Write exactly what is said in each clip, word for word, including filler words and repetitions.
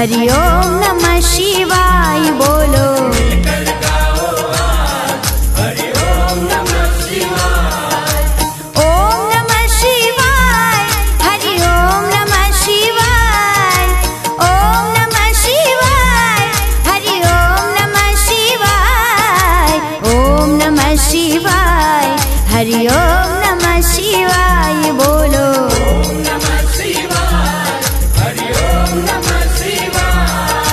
हरि ओम नमः शिवाय बोलो। मिलकर गाओ आज हरि ओम नमः शिवाय। ओम नमः शिवाय हरि ओम नमः शिवाय। ओम नमः शिवाय हरि ओम नमः शिवाय। ओम नमः शिवाय हरि ओम नमः शिवाय बोलो। ओम नमः शिवाय हरि ओम नमः शिवाय।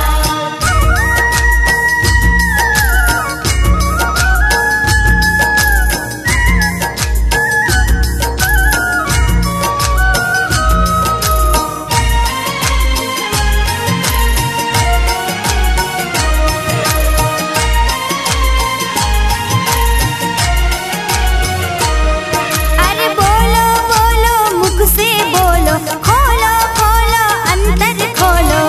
अरे बोलो बोलो मुख से बोलो, खोलो खोलो अंतर खोलो।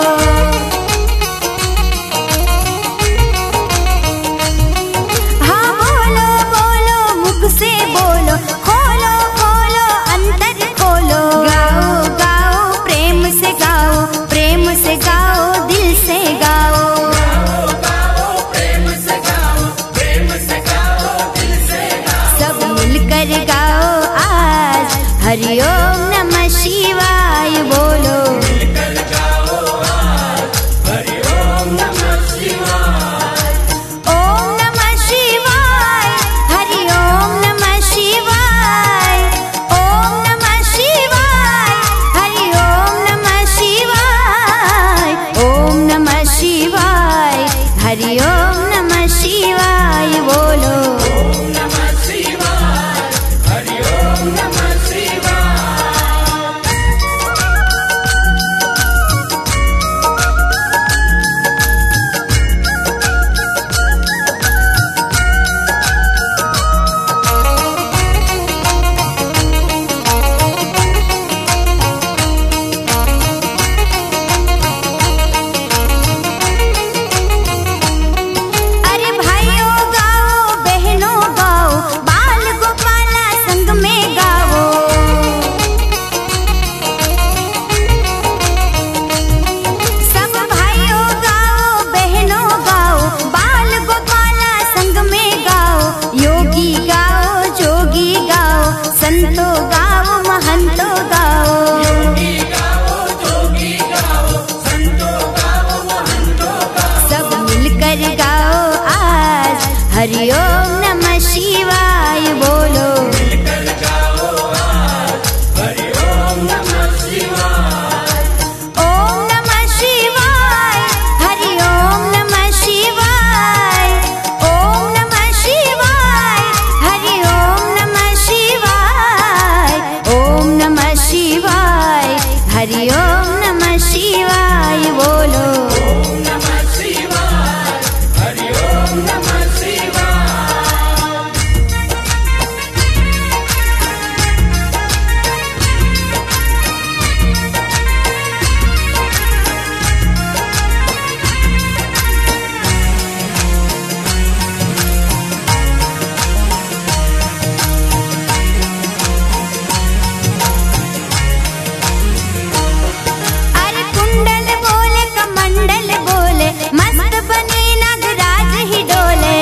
हाँ बोलो बोलो मुख से बोलो, खोलो खोलो अंतर खोलो। गाओ गाओ प्रेम से गाओ, प्रेम से गाओ दिल से गाओ। गाओ गाओ प्रेम से गाओ, प्रेम से गाओ दिल से गाओ। सब मिलकर गाओ आज हरि ओम नमः शिवाय बोलो। मिलकर गाओ आज हरि ओम नमः शिवाय। ओम नमः शिवाय हरि ओम नमः शिवाय। ओम नमः शिवाय हरि ओम नमः शिवाय। ओम नमः शिवाय हरि ओम नमः शिवाय बोलो। ओम नमः शिवाय हरि ओम नमः शिवाय। अरे भाइयों गाओ बहनों गाओ, बाल गोपाला संग में गाओ। सब भाइयों गाओ बहनों गाओ, बाल गोपाला संग में गाओ। योगी गाओ जोगी गाओ, संतो गाओ महंतो गाओ। योगी गाओ जोगी गाओ, संतो गाओ महंतो गाओ। सब मिलकर गाओ आज हरि ओम नमः शिवाय बोलो। मिलकर गाओ आज हरि ओम नमः शिवाय। ओम नमः शिवाय हरि ओम नमः शिवाय। ओम नमः शिवाय हरि ओम नमः शिवाय। ओम नमः शिवाय हरि ओम नमः शिवाय बोलो। ओम नमः शिवाय हरि ओम नमः शिवाय। अरे कुंडल बोले कमंडल बोले, मस्त बने नागराज ही डोले।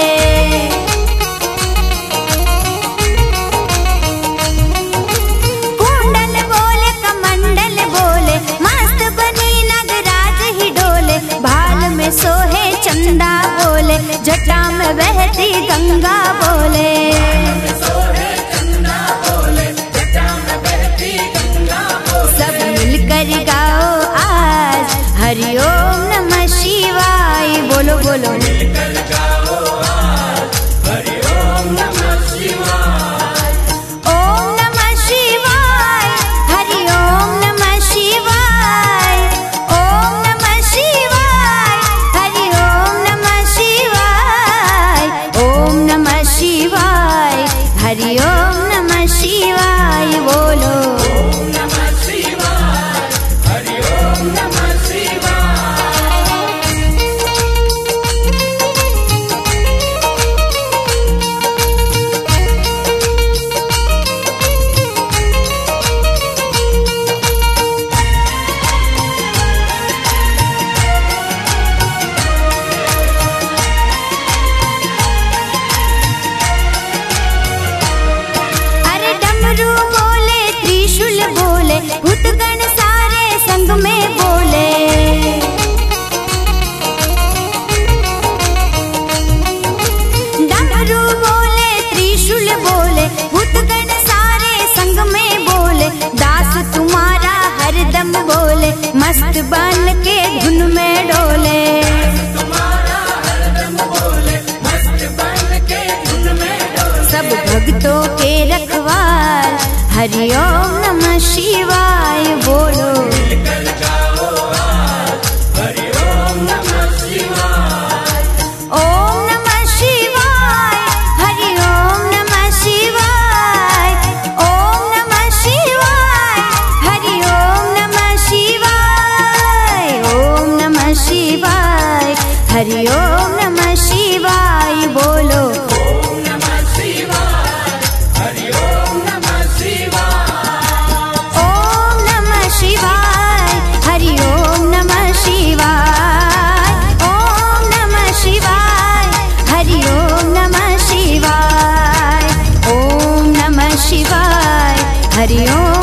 कुंडल बोले कमंडल बोले, मस्त बने नागराज ही डोले। भाल में सोहे चंदा बोले, जटा में बहती गंगा बोले। सोहे चंदा बोले, जटा में बहती गंगा बोले। सब मिलकर गाओ आज हरि ओम नमः शिवाय बोलो बोलो। मिलकर गाओ आज हरि ओम नमः शिवाय। ओम नमः शिवाय हरि ओम नमः शिवाय। ओम नमः शिवाय हरि ओम नमः शिवाय। ओम नमः शिवाय हरि ओम नमः शिवाय बोलो। ओम नमः शिवाय हरि ओम नमः शिवाय। हरि ओम नमः शिवाय बोलो। ओम नमः शिवाय, हरि ओम नमः शिवाय। ओम नमः शिवाय, हरि ओम नमः शिवाय। ओम नमः शिवाय, हरि ओम नमः शिवाय। ओम नमः शिवाय, हरि ओम